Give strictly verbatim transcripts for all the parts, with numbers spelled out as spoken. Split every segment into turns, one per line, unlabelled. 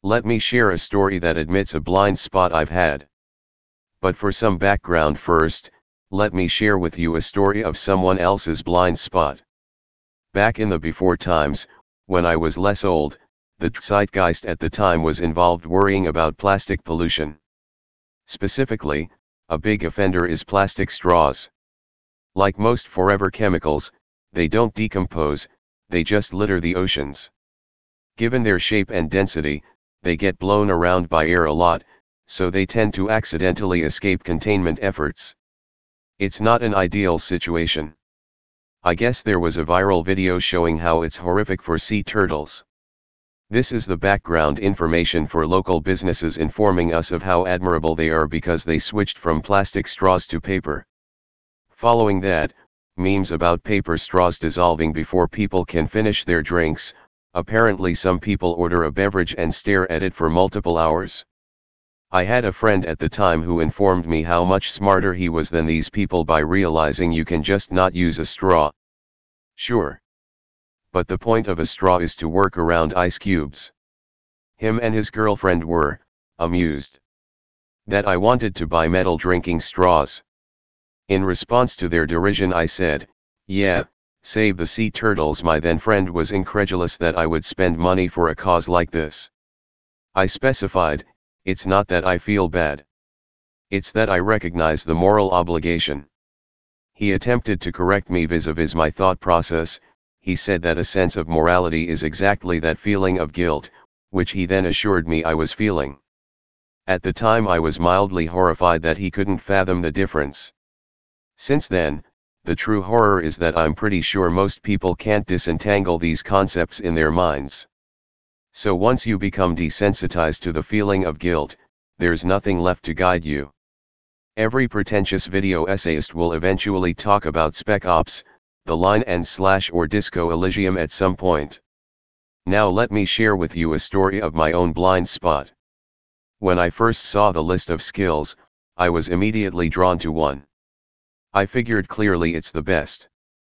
Let me share a story that admits a blind spot I've had. But for some background first, let me share with you a story of someone else's blind spot. Back in the before times, when I was less old, the zeitgeist at the time was involved worrying about plastic pollution. Specifically, a big offender is plastic straws. Like most forever chemicals, they don't decompose, they just litter the oceans. Given their shape and density, they get blown around by air a lot, so they tend to accidentally escape containment efforts. It's not an ideal situation. I guess there was a viral video showing how it's horrific for sea turtles. This is the background information for local businesses informing us of how admirable they are because they switched from plastic straws to paper. Following that, memes about paper straws dissolving before people can finish their drinks. Apparently some people order a beverage and stare at it for multiple hours. I had a friend at the time who informed me how much smarter he was than these people by realizing you can just not use a straw. Sure. But the point of a straw is to work around ice cubes. Him and his girlfriend were amused that I wanted to buy metal drinking straws. In response to their derision I said, yeah, save the sea turtles. My then friend was incredulous that I would spend money for a cause like this. I specified, it's not that I feel bad. It's that I recognize the moral obligation. He attempted to correct me vis-a-vis my thought process. He said that a sense of morality is exactly that feeling of guilt, which he then assured me I was feeling. At the time I was mildly horrified that he couldn't fathom the difference. Since then, the true horror is that I'm pretty sure most people can't disentangle these concepts in their minds. So once you become desensitized to the feeling of guilt, there's nothing left to guide you. Every pretentious video essayist will eventually talk about Spec Ops, The Line and Slash or Disco Elysium at some point. Now let me share with you a story of my own blind spot. When I first saw the list of skills, I was immediately drawn to one. I figured clearly it's the best.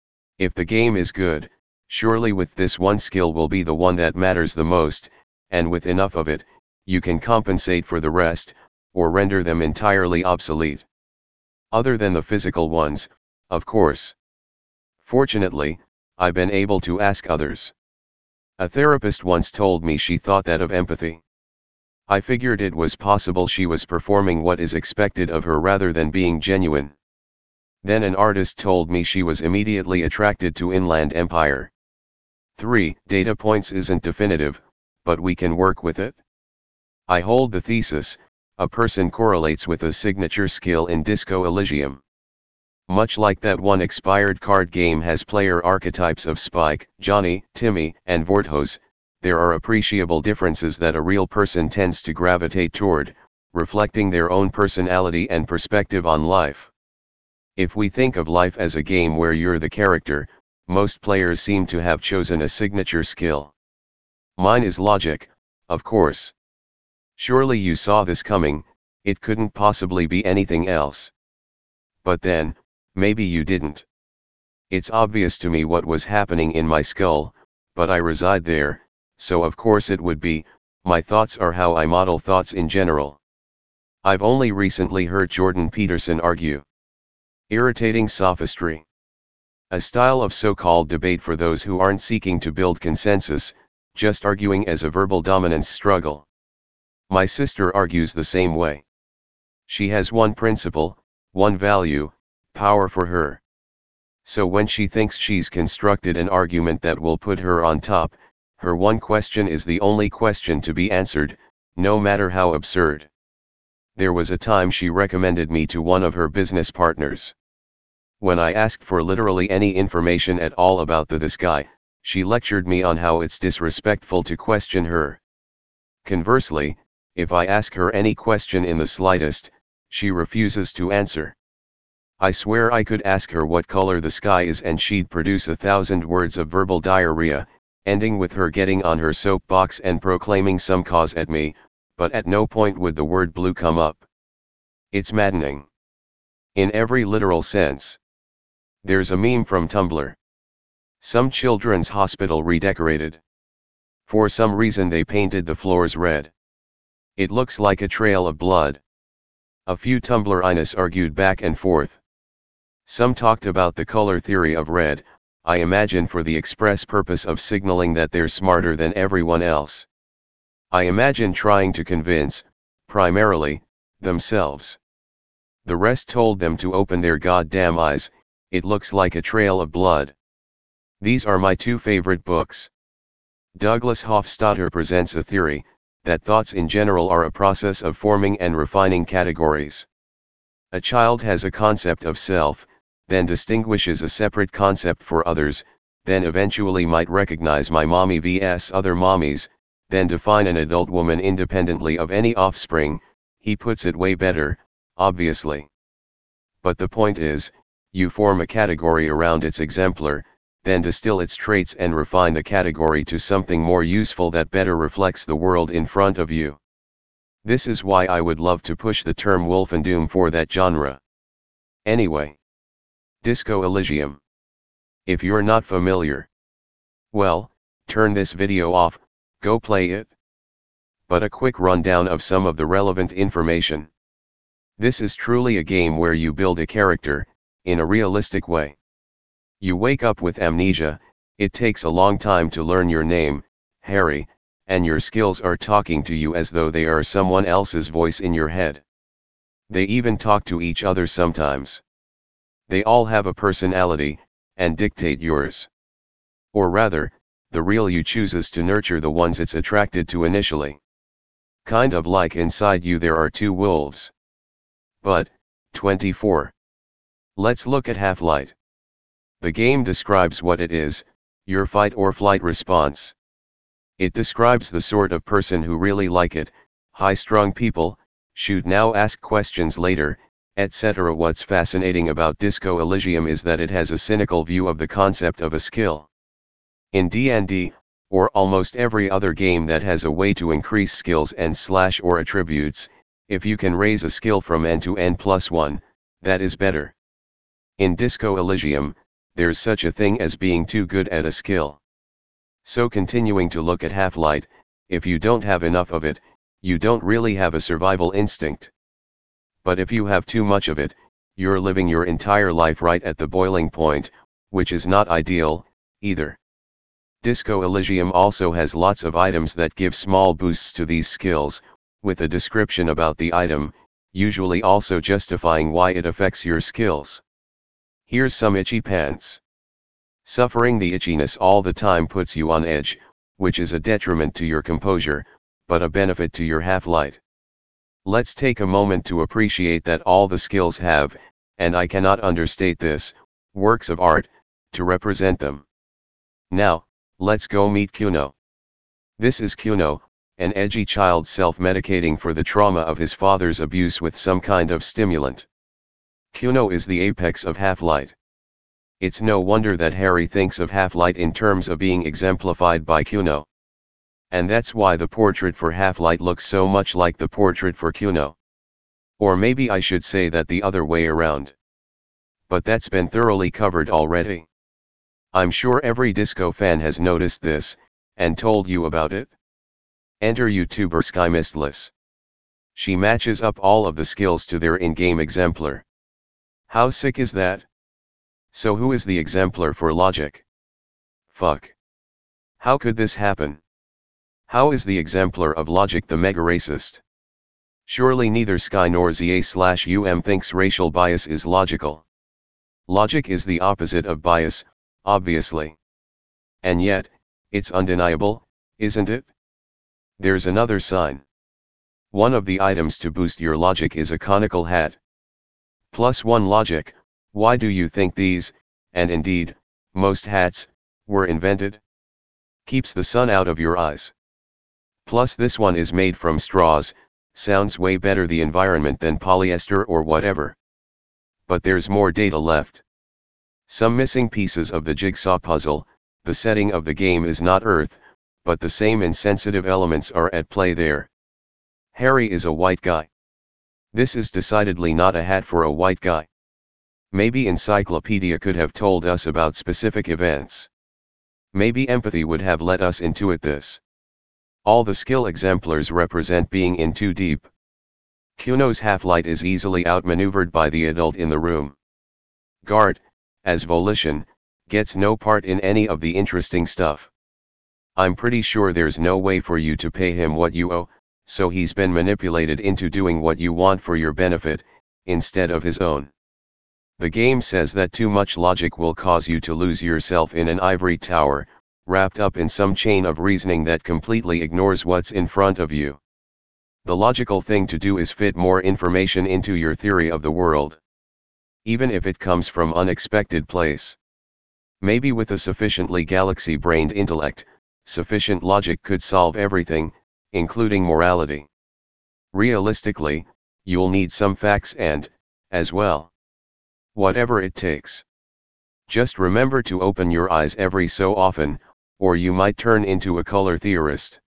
If the game is good, surely with this one skill will be the one that matters the most, and with enough of it, you can compensate for the rest, or render them entirely obsolete. Other than the physical ones, of course. Fortunately, I've been able to ask others. A therapist once told me she thought that of empathy. I figured it was possible she was performing what is expected of her rather than being genuine. Then an artist told me she was immediately attracted to Inland Empire. three Data points isn't definitive, but we can work with it. I hold the thesis, a person correlates with a signature skill in Disco Elysium. Much like that one expired card game has player archetypes of Spike, Johnny, Timmy, and Vorthoz, there are appreciable differences that a real person tends to gravitate toward, reflecting their own personality and perspective on life. If we think of life as a game where you're the character, most players seem to have chosen a signature skill. Mine is logic, of course. Surely you saw this coming, it couldn't possibly be anything else. But then, maybe you didn't. It's obvious to me what was happening in my skull, but I reside there, so of course it would be. My thoughts are how I model thoughts in general. I've only recently heard Jordan Peterson argue. Irritating sophistry. A style of so-called debate for those who aren't seeking to build consensus, just arguing as a verbal dominance struggle. My sister argues the same way. She has one principle, one value, power for her. So when she thinks she's constructed an argument that will put her on top, her one question is the only question to be answered, no matter how absurd. There was a time she recommended me to one of her business partners. When I asked for literally any information at all about the this guy, she lectured me on how it's disrespectful to question her. Conversely, if I ask her any question in the slightest, she refuses to answer. I swear I could ask her what color the sky is and she'd produce a thousand words of verbal diarrhea, ending with her getting on her soapbox and proclaiming some cause at me, but at no point would the word blue come up. It's maddening. In every literal sense. There's a meme from Tumblr. Some children's hospital redecorated. For some reason they painted the floors red. It looks like a trail of blood. A few Tumblrinos argued back and forth. Some talked about the color theory of red, I imagine for the express purpose of signaling that they're smarter than everyone else. I imagine trying to convince, primarily, themselves. The rest told them to open their goddamn eyes, it looks like a trail of blood. These are my two favorite books. Douglas Hofstadter presents a theory, that thoughts in general are a process of forming and refining categories. A child has a concept of self, then distinguishes a separate concept for others, then eventually might recognize my mommy versus other mommies, then define an adult woman independently of any offspring. He puts it way better, obviously. But the point is, you form a category around its exemplar, then distill its traits and refine the category to something more useful that better reflects the world in front of you. This is why I would love to push the term Wolfendoom for that genre. Anyway. Disco Elysium. If you're not familiar, well, turn this video off, go play it. But a quick rundown of some of the relevant information. This is truly a game where you build a character, in a realistic way. You wake up with amnesia, it takes a long time to learn your name, Harry, and your skills are talking to you as though they are someone else's voice in your head. They even talk to each other sometimes. They all have a personality, and dictate yours. Or rather, the real you chooses to nurture the ones it's attracted to initially. Kind of like inside you there are two wolves. But, twenty-four. Let's look at Half-Light. The game describes what it is, your fight or flight response. It describes the sort of person who really like it, high-strung people, shoot now ask questions later, et cetera. What's fascinating about Disco Elysium is that it has a cynical view of the concept of a skill. In D and D, or almost every other game that has a way to increase skills and slash or attributes, if you can raise a skill from n to n plus one, that is better. In Disco Elysium, there's such a thing as being too good at a skill. So continuing to look at Half-Light, if you don't have enough of it, you don't really have a survival instinct. But if you have too much of it, you're living your entire life right at the boiling point, which is not ideal, either. Disco Elysium also has lots of items that give small boosts to these skills, with a description about the item, usually also justifying why it affects your skills. Here's some itchy pants. Suffering the itchiness all the time puts you on edge, which is a detriment to your composure, but a benefit to your Half-Light. Let's take a moment to appreciate that all the skills have, and I cannot understate this, works of art, to represent them. Now, let's go meet Kuno. This is Kuno, an edgy child self-medicating for the trauma of his father's abuse with some kind of stimulant. Kuno is the apex of Half-Light. It's no wonder that Harry thinks of Half-Light in terms of being exemplified by Kuno. And that's why the portrait for Half-Light looks so much like the portrait for Kuno. Or maybe I should say that the other way around. But that's been thoroughly covered already. I'm sure every disco fan has noticed this, and told you about it. Enter YouTuber SkyMistless. She matches up all of the skills to their in-game exemplar. How sick is that? So who is the exemplar for Logic? Fuck. How could this happen? How is the exemplar of Logic the mega racist? Surely neither Sky nor Z A slash U M thinks racial bias is logical. Logic is the opposite of bias, obviously. And yet, it's undeniable, isn't it? There's another sign. One of the items to boost your logic is a conical hat. Plus one logic, why do you think these, and indeed, most hats, were invented? Keeps the sun out of your eyes. Plus this one is made from straws, sounds way better the environment than polyester or whatever. But there's more data left. Some missing pieces of the jigsaw puzzle, the setting of the game is not Earth, but the same insensitive elements are at play there. Harry is a white guy. This is decidedly not a hat for a white guy. Maybe encyclopedia could have told us about specific events. Maybe empathy would have let us intuit this. All the skill exemplars represent being in too deep. Kuno's half-light is easily outmaneuvered by the adult in the room. Guard, as volition, gets no part in any of the interesting stuff. I'm pretty sure there's no way for you to pay him what you owe, so he's been manipulated into doing what you want for your benefit, instead of his own. The game says that too much logic will cause you to lose yourself in an ivory tower, wrapped up in some chain of reasoning that completely ignores what's in front of you. The logical thing to do is fit more information into your theory of the world. Even if it comes from unexpected place. Maybe with a sufficiently galaxy-brained intellect, sufficient logic could solve everything, including morality. Realistically, you'll need some facts and, as well, whatever it takes. Just remember to open your eyes every so often, or you might turn into a color theorist.